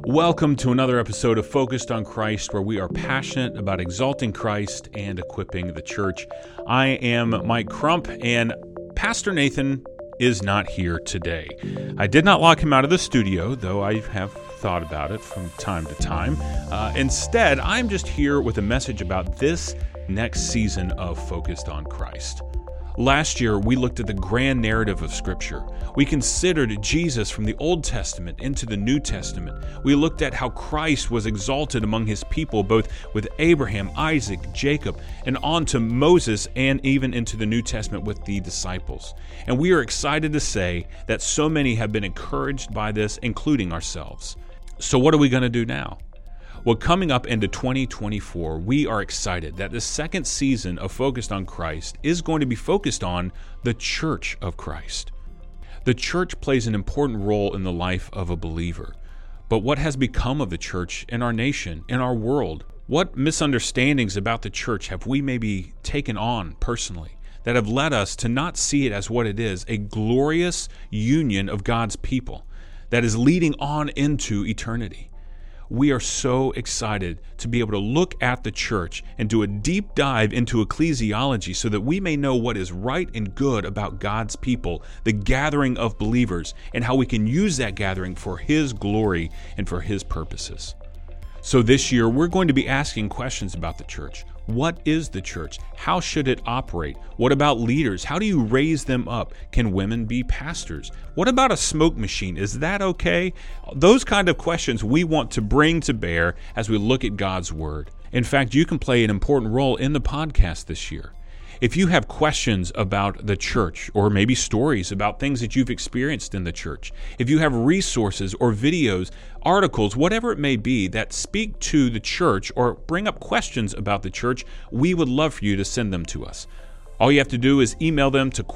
Welcome to another episode of Focused on Christ, where we are passionate about exalting Christ and equipping the church. I am Mike Crump, and Pastor Nathan is not here today. I did not lock him out of the studio, though I have thought about it from time to time. Instead, I'm just here with a message about this next season of Focused on Christ. Last year, we looked at the grand narrative of Scripture. We considered Jesus from the Old Testament into the New Testament. We looked at how Christ was exalted among his people, both with Abraham, Isaac, Jacob, and on to Moses, and even into the New Testament with the disciples. And we are excited to say that so many have been encouraged by this, including ourselves. So what are we going to do now? Well, coming up into 2024, we are excited that the second season of Focused on Christ is going to be focused on the Church of Christ. The church plays an important role in the life of a believer. But what has become of the church in our nation, in our world? What misunderstandings about the church have we maybe taken on personally that have led us to not see it as what it is, a glorious union of God's people that is leading on into eternity? We are so excited to be able to look at the church and do a deep dive into ecclesiology so that we may know what is right and good about God's people, the gathering of believers, and how we can use that gathering for His glory and for His purposes. So this year, we're going to be asking questions about the church. What is the church? How should it operate? What about leaders? How do you raise them up? Can women be pastors? What about a smoke machine? Is that okay? Those kind of questions we want to bring to bear as we look at God's Word. In fact, you can play an important role in the podcast this year. If you have questions about the church, or maybe stories about things that you've experienced in the church, if you have resources or videos, articles, whatever it may be that speak to the church or bring up questions about the church, we would love for you to send them to us. All you have to do is email them to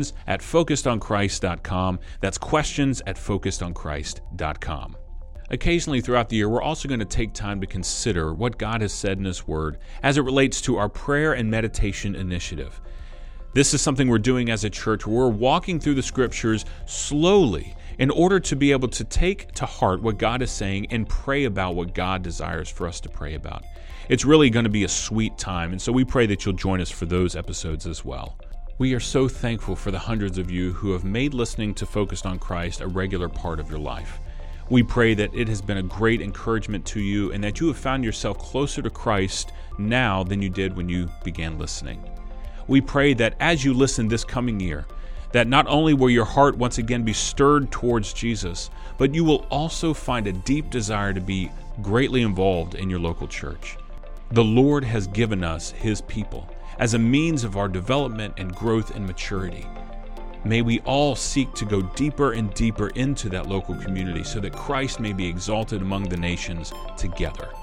questions@focusedonchrist.com. That's questions@focusedonchrist.com. Occasionally throughout the year, we're also going to take time to consider what God has said in His Word as it relates to our prayer and meditation initiative. This is something we're doing as a church where we're walking through the Scriptures slowly in order to be able to take to heart what God is saying and pray about what God desires for us to pray about. It's really going to be a sweet time, and so we pray that you'll join us for those episodes as well. We are so thankful for the hundreds of you who have made listening to Focused on Christ a regular part of your life. We pray that it has been a great encouragement to you and that you have found yourself closer to Christ now than you did when you began listening. We pray that as you listen this coming year, that not only will your heart once again be stirred towards Jesus, but you will also find a deep desire to be greatly involved in your local church. The Lord has given us His people as a means of our development and growth and maturity. May we all seek to go deeper and deeper into that local community so that Christ may be exalted among the nations together.